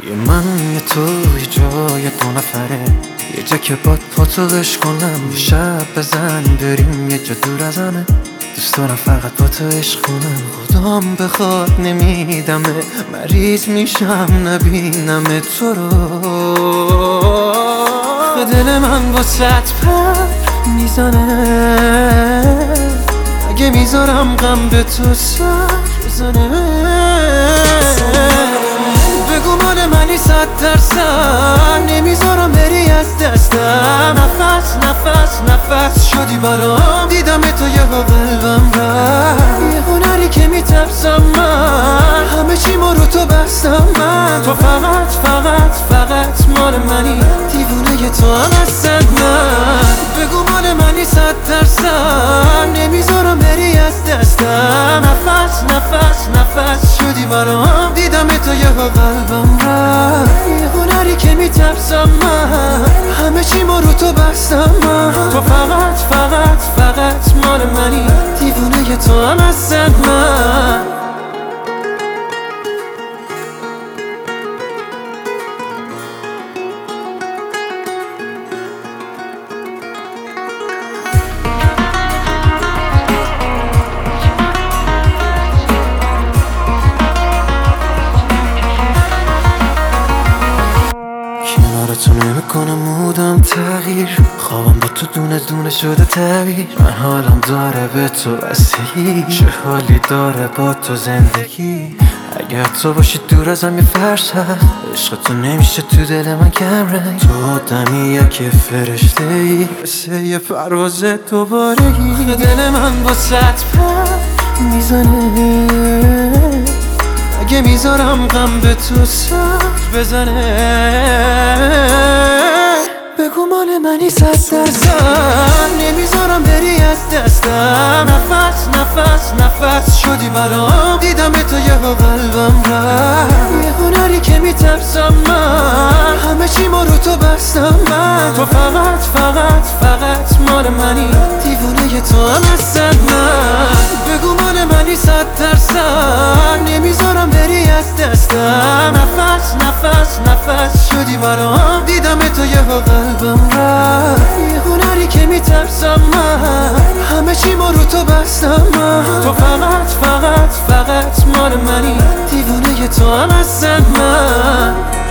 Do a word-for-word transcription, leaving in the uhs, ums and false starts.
یه من یه تو یه جای دو نفره، یه جا که باد پاتو عشق کنم. یه شب بزن بریم یه جا دور از همه، دوست دارم فقط با تو عشق کنم. خدام بخواد نمیدمه، مریض میشم نبینم تو رو. دل من واسط پر میزنه، اگه میذارم غم به تو سر بزنه. بگو مال منی صد درصد، نمیذارم بری از دستم. نفس نفس نفس شدی برام، دیدم تو یه با قلبم رفت. یه هنری که میترسم من، همه چی ما رو تو بستم من. تو فقط فقط فقط مال منی، دیوونه تو هم هستن من. بگو مال منی صد درصد، نمیذارم بری از دستم. نفس نفس نفس شدی برام، دیدم تو یه با قلبم رفت. یه هنری که میترسم من، همه چی ما رو تو بستم من. تو فقط فقط فقط مال منی، دیوونه تو هم هستن من. کنارتو نمیکنم مودم تغییر، خوابم با تو دونه دونه شده تعبیر. من حالم داره به تو بستگی، چه حالی داره با تو زندگی. اگر تو باشی دور ازم یه فرصت، عشق تو نمیشه تو دل من کم رنگ. تو آدمیه که فرشته ای، مثل یه پرواز دوبارگی. دل من با صد پر میزنه، اگه میذارم غم به تو سر بزنه. بگو مال منی صد درصد، نمیذارم بری از دستم. نفس نفس نفس شدی برام، دیدم تو یه با قلبم رفت. یه هنری که میترسم من، همه چی ما رو تو بستم من. تو فقط فقط فقط مال منی، دیوونه تو هم هستن من. بگو مال منی صد درصد، نمیذارم بری از دستم. نفس نفس نفس شدی برام، دیدم تو یه با قلبم رفت. یه هنری که میترسم من، همه چی ما رو تو بستم من. تو فقط فقط فقط مال منی، دیوونه تو هم هستن من.